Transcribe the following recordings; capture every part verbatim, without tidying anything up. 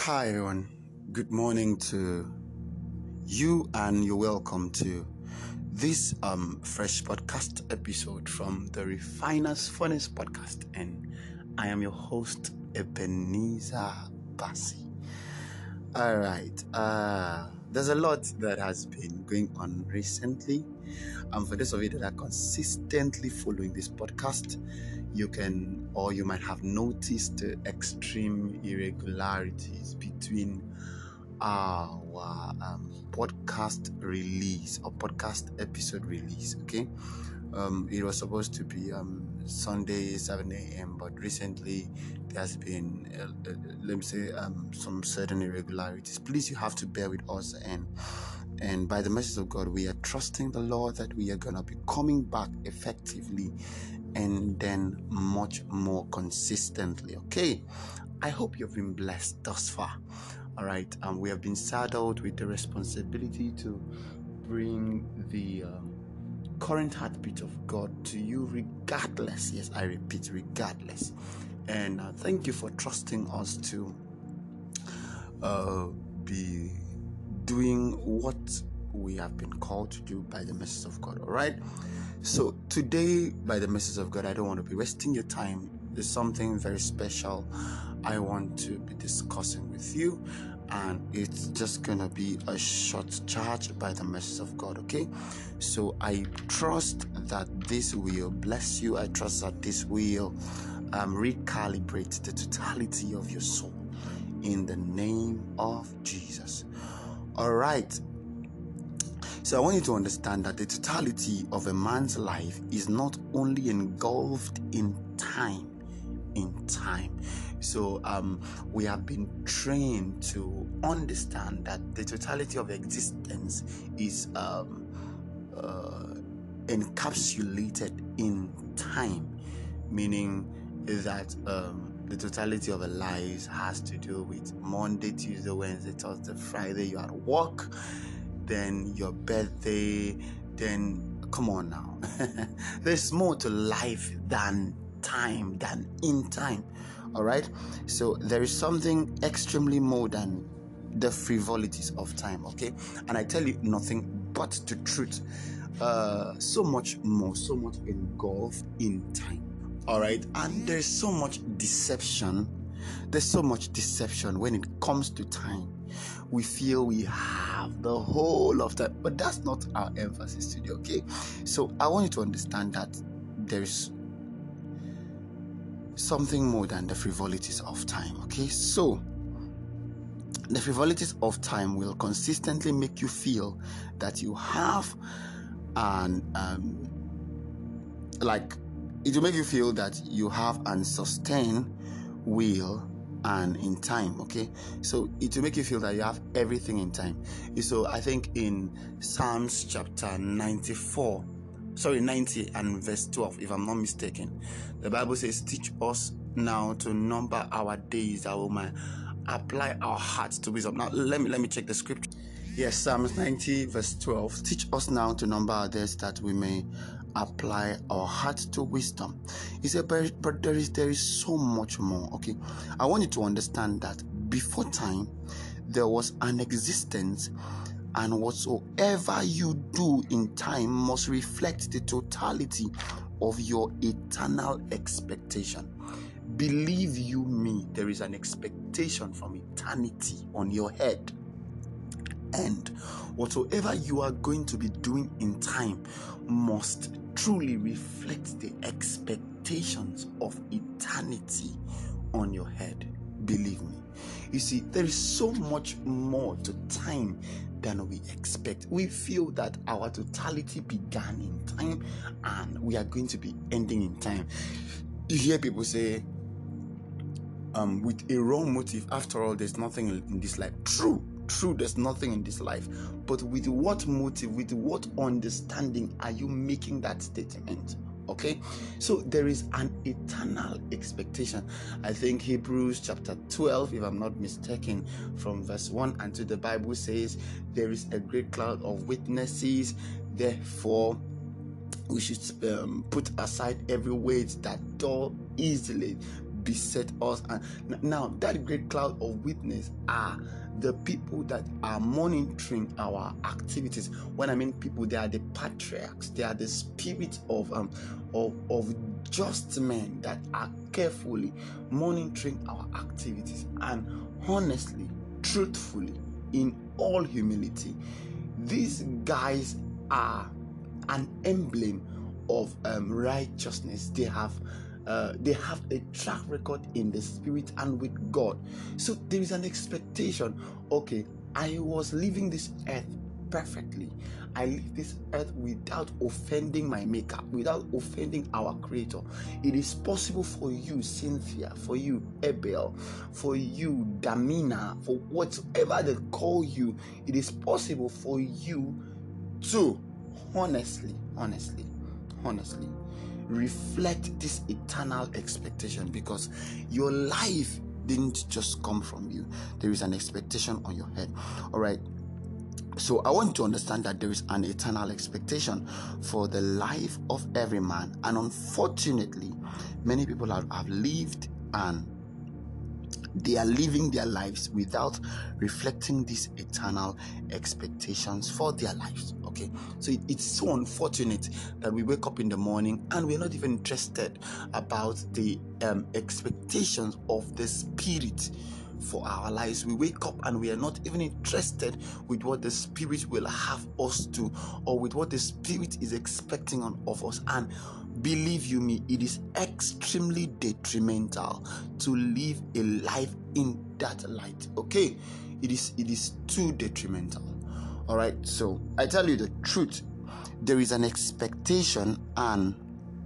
Hi everyone, good morning to you and you're welcome to this um fresh podcast episode from the Refiners Furnace podcast, and I am your host Ebenezer Bassi. All right, uh there's a lot that has been going on recently. And for those of you that are consistently following this podcast, you can or you might have noticed the extreme irregularities between our um, podcast release or podcast episode release. Okay, um, it was supposed to be um, Sunday seven a.m. but recently there's been uh, uh, let me say um, some certain irregularities. Please, you have to bear with us, and and by the mercy of God, we are trusting the Lord that we are gonna be coming back effectively and then much more consistently. Okay, I hope you've been blessed thus far. All right, um, we have been saddled with the responsibility to bring the um, current heartbeat of God to you, regardless. Yes, I repeat, regardless. And uh, thank you for trusting us to uh, be doing what we have been called to do by the mercy of God. All right. So today, by the mercy of God, I don't want to be wasting your time. There's something very special I want to be discussing with you, and it's just gonna be a short charge by the mercy of God. Okay, so I trust that this will bless you. I trust that this will um, recalibrate the totality of your soul in the name of Jesus. All right. So I want you to understand that the totality of a man's life is not only engulfed in time, in time. So um, we have been trained to understand that the totality of existence is um, uh, encapsulated in time, meaning that um, the totality of a life has to do with Monday, Tuesday, Wednesday, Thursday, Friday. You are at work, then your birthday, then come on now. There's more to life than time, than in time. All right. So there is something extremely more than the frivolities of time. Okay. And I tell you nothing but the truth. Uh, so much more, so much engulfed in time. All right. And there's so much deception. There's so much deception when it comes to time. We feel we have the whole of time, but that's not our emphasis today. Okay. So I want you to understand that there's something more than the frivolities of time. Okay. So the frivolities of time will consistently make you feel that you have an um like it will make you feel that you have and sustain will and in time. Okay, so it will make you feel that you have everything in time. So I think in Psalms chapter ninety-four, sorry ninety and verse twelve, if I'm not mistaken, the Bible says, teach us now to number our days that we might apply our hearts to wisdom. Now let me let me check the scripture. Yes, Psalms ninety verse twelve, teach us now to number our days that we may apply our hearts to wisdom. He said, but, but there is there is so much more. Okay, I want you to understand that before time there was an existence, and whatsoever you do in time must reflect the totality of your eternal expectation. Believe you me, there is an expectation from eternity on your head. And whatsoever you are going to be doing in time must truly reflect the expectations of eternity on your head. Believe me. You see, there is so much more to time than we expect. We feel that our totality began in time and we are going to be ending in time. You hear people say, um, with a wrong motive, after all, there's nothing in this life. True. True, there's nothing in this life, but with what motive, with what understanding are you making that statement? Okay, so there is an eternal expectation. I think Hebrews chapter twelve, if I'm not mistaken, from verse one and two, the Bible says there is a great cloud of witnesses, therefore we should um, put aside every weight that doth easily beset us. And now that great cloud of witness are the people that are monitoring our activities. When I mean people, they are the patriarchs, they are the spirit of um of, of just men that are carefully monitoring our activities, and honestly, truthfully, in all humility, these guys are an emblem of um, righteousness. They have uh, they have a track record in the spirit and with God. So there is an expectation. Okay, I was living this earth perfectly. I live this earth without offending my maker, without offending our creator. It is possible for you, Cynthia, for you, Abel, for you, Damina, for whatever they call you. It is possible for you to honestly, honestly, honestly reflect this eternal expectation, because your life didn't just come from you. There is an expectation on your head. All right. So I want you to understand that there is an eternal expectation for the life of every man. And unfortunately, many people have, have lived and they are living their lives without reflecting these eternal expectations for their lives. Okay, so it, it's so unfortunate that we wake up in the morning and we're not even interested about the um, expectations of the Spirit for our lives. We wake up and we are not even interested with what the Spirit will have us do, or with what the Spirit is expecting on, of us. And believe you me, it is extremely detrimental to live a life in that light. Okay, it is it is too detrimental. All right, so I tell you the truth, there is an expectation, and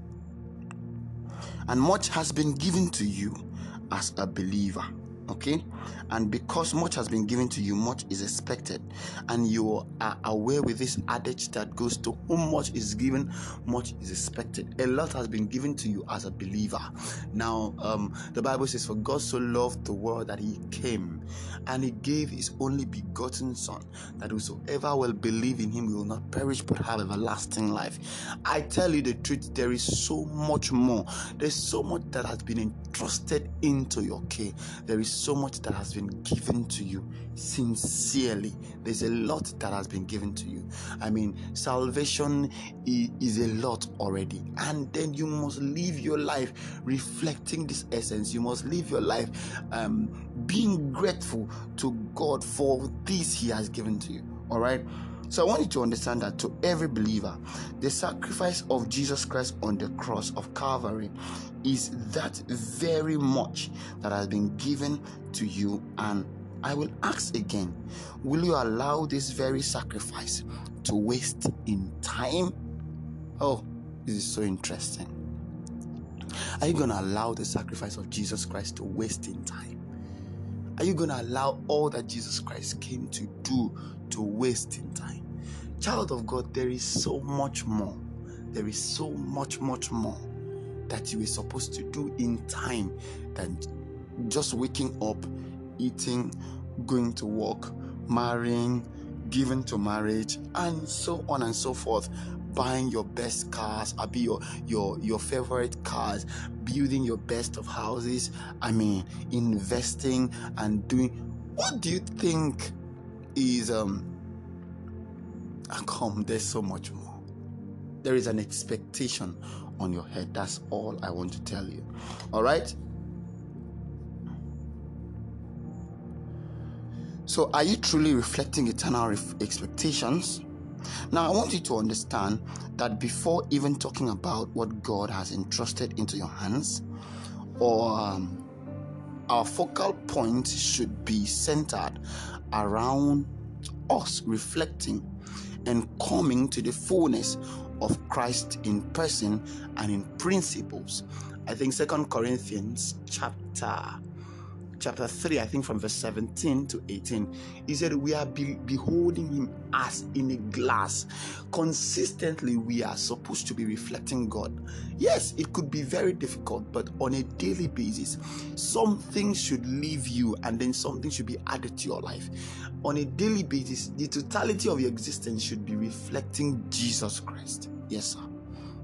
and much has been given to you as a believer. Okay, and because much has been given to you, much is expected, and you are aware with this adage that goes, to whom much is given, much is expected. A lot has been given to you as a believer. Now um the Bible says, for God so loved the world that he came and he gave his only begotten Son, that whosoever will believe in him will not perish but have everlasting life. I tell you the truth, there is so much more. There's so much that has been entrusted into your care. There is so much that has been given to you sincerely. There's a lot that has been given to you. I mean, salvation is a lot already, and then you must live your life reflecting this essence. You must live your life um, being grateful to God for this he has given to you. All right. So I want you to understand that to every believer, the sacrifice of Jesus Christ on the cross of Calvary is that very much that has been given to you. And I will ask again, will you allow this very sacrifice to waste in time? Oh, this is so interesting. Are you going to allow the sacrifice of Jesus Christ to waste in time? Are you going to allow all that Jesus Christ came to do to waste in time? Child of God, there is so much more. There is so much, much more that you are supposed to do in time than just waking up, eating, going to work, marrying, giving to marriage, and so on and so forth. Buying your best cars, I be your your your favorite cars, building your best of houses. I mean, investing and doing. What do you think is um? And come, there's so much more. There is an expectation on your head. That's all I want to tell you. All right. So, are you truly reflecting eternal ref- expectations? Now, I want you to understand that before even talking about what God has entrusted into your hands, or um, our focal point should be centered around us reflecting and coming to the fullness of Christ in person and in principles. I think Second Corinthians chapter chapter three, I think from verse seventeen to eighteen, he said we are be- beholding him as in a glass. Consistently, we are supposed to be reflecting God. Yes, it could be very difficult, but on a daily basis, something should leave you and then something should be added to your life. On a daily basis, the totality of your existence should be reflecting Jesus Christ. Yes, sir.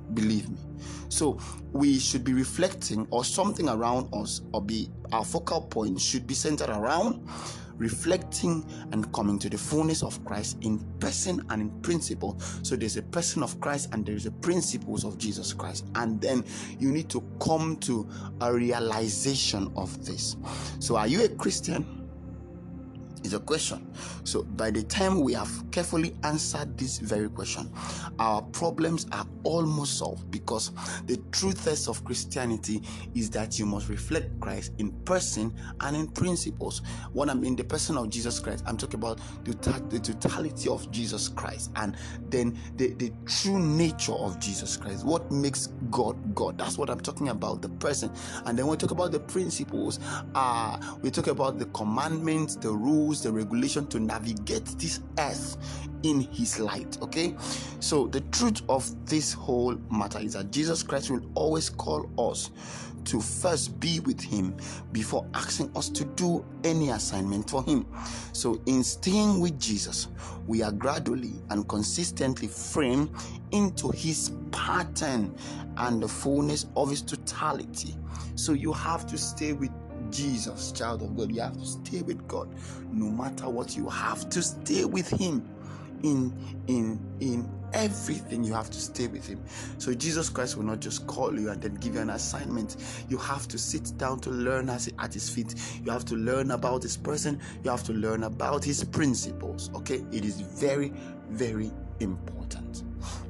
Believe me. So we should be reflecting, or something around us, or be our focal point should be centered around reflecting and coming to the fullness of Christ in person and in principle. So there's a person of Christ and there's a principles of Jesus Christ, and then you need to come to a realization of this. So are you a Christian? Is a question. So by the time we have carefully answered this very question, our problems are almost solved, because the true test of Christianity is that you must reflect Christ in person and in principles. When I'm in the person of Jesus Christ, I'm talking about the, the totality of Jesus Christ, and then the, the true nature of Jesus Christ. What makes God God? That's what I'm talking about, the person. And then we talk about the principles. Uh, we talk about the commandments, the rules, the regulation to navigate this earth in his light. Okay, so the truth of this whole matter is that Jesus Christ will always call us to first be with him before asking us to do any assignment for him. So in staying with Jesus, we are gradually and consistently framed into his pattern and the fullness of his totality. So you have to stay with Jesus, child of God. You have to stay with God no matter what. You have to stay with him in in in everything. You have to stay with him. So Jesus Christ will not just call you and then give you an assignment. You have to sit down to learn at his feet. You have to learn about his person. You have to learn about his principles. Okay, it is very, very important.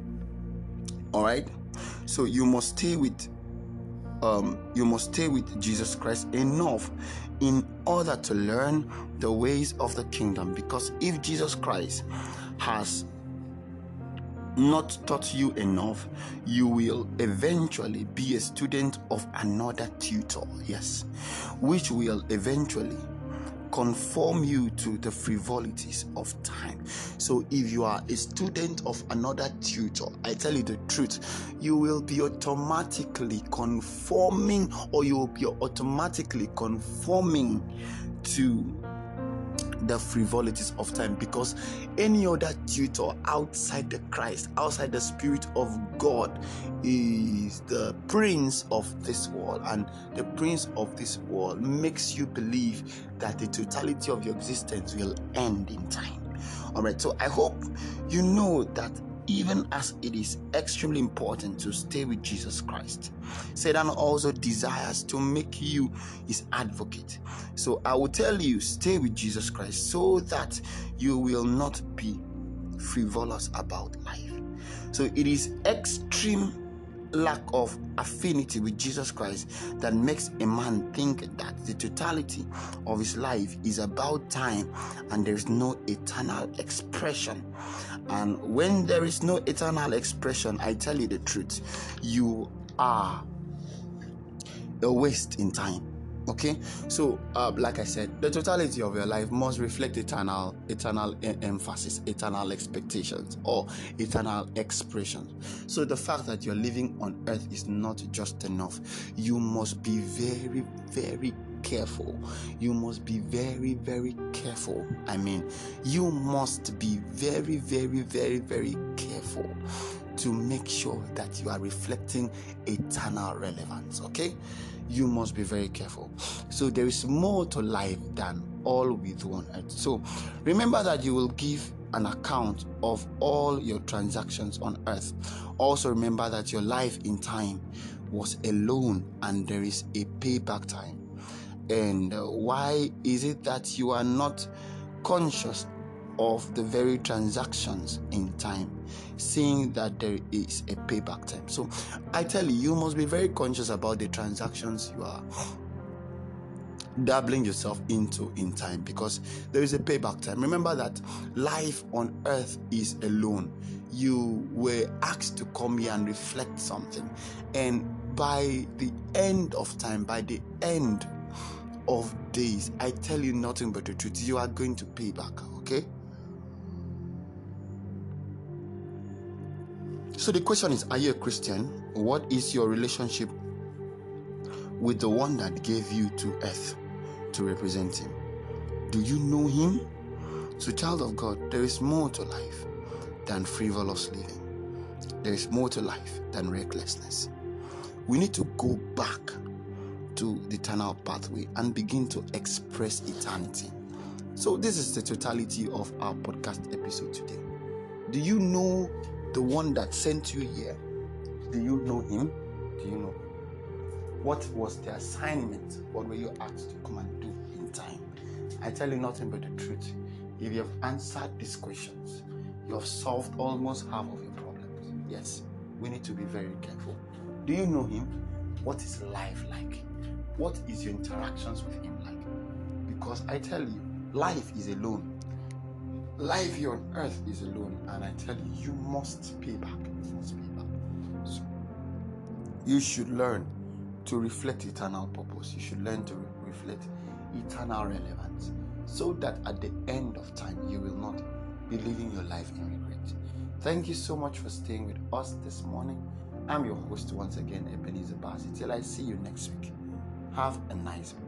All right, so you must stay with Um, you must stay with Jesus Christ enough in order to learn the ways of the kingdom. Because if Jesus Christ has not taught you enough, you will eventually be a student of another tutor, yes, which will eventually conform you to the frivolities of time. So if you are a student of another tutor, I tell you the truth, you will be automatically conforming, or you will be automatically conforming to the frivolities of time, because any other tutor outside the Christ, outside the Spirit of God, is the prince of this world, and the prince of this world makes you believe that the totality of your existence will end in time. All right, so I hope you know that even as it is extremely important to stay with Jesus Christ, Satan also desires to make you his advocate. So I will tell you, stay with Jesus Christ so that you will not be frivolous about life. So it is extreme lack of affinity with Jesus Christ that makes a man think that the totality of his life is about time and there is no eternal expression. And when there is no eternal expression, I tell you the truth, you are a waste in time. Okay, so uh, like I said, the totality of your life must reflect eternal, eternal e- emphasis, eternal expectations, or eternal expressions. So the fact that you're living on earth is not just enough. You must be very, very careful. You must be very, very careful. I mean, you must be very, very, very, very careful to make sure that you are reflecting eternal relevance. Okay, you must be very careful. So there is more to life than all with one earth. So remember that you will give an account of all your transactions on earth. Also remember that your life in time was alone and there is a payback time. And uh, why is it that you are not conscious of the very transactions in time, seeing that there is a payback time? So I tell you, you must be very conscious about the transactions you are dabbling yourself into in time, because there is a payback time. Remember that life on earth is alone. You were asked to come here and reflect something, and by the end of time, by the end of days, I tell you nothing but the truth, you are going to pay back. Okay, so the question is, are you a Christian? What is your relationship with the one that gave you to earth to represent him? Do you know him? So child of God, there is more to life than frivolous living. There is more to life than recklessness. We need to go back to the eternal pathway and begin to express eternity. So this is the totality of our podcast episode today. Do you know the one that sent you here? Do you know him? Do you know him? What was the assignment? What were you asked to come and do in time? I tell you nothing but the truth. If you have answered these questions, you have solved almost half of your problems. Yes, we need to be very careful. Do you know him? What is life like? What is your interactions with him like? Because I tell you, life is alone. Life here on earth is alone, and I tell you, you must pay back. You must pay back. So you should learn to reflect eternal purpose. You should learn to re- reflect eternal relevance, so that at the end of time you will not be living your life in regret. Thank you so much for staying with us this morning. I'm your host once again, Ebenezer Bassey. Till I see you next week. Have a nice week.